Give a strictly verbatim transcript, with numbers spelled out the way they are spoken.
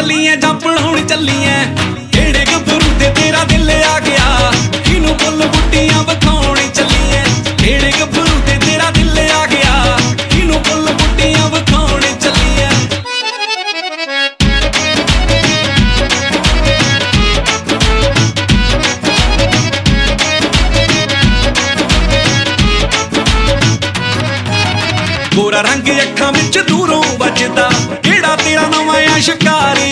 ਚੱਲੀਏ ਜਾਂ ਪੜਾਉਣ ਚੱਲੀਏ ਕਿਹੜੇ ਗੱਭਰੂ ਤੇ ਤੇਰਾ ਦਿਲ ਆ ਗਿਆ ਕਿਨੂੰ ਫੁੱਲ ਬੁੱਟੀਆਂ ਵਿਖਾਉਣ ਚੱਲੀਏ ਕਿਹੜੇ ਗੱਭਰੂ ਤੇ ਤੇਰਾ ਦਿਲ ਆ ਗਿਆ ਕਿਨੂੰ ਫੁੱਲ ਬੁੱਟੀਆਂ ਵਿਖਾਉਣ ਚੱਲੀਏ ਗੋਰਾ ਰੰਗ ਅੱਖਾਂ ਵਿੱਚ ਦੂਰੋਂ ਵੱਜਦਾ ਕਿਹੜਾ ਤੇਰਾ ਨਵਾਂ ਆ ਸ਼ਿਕਾਰ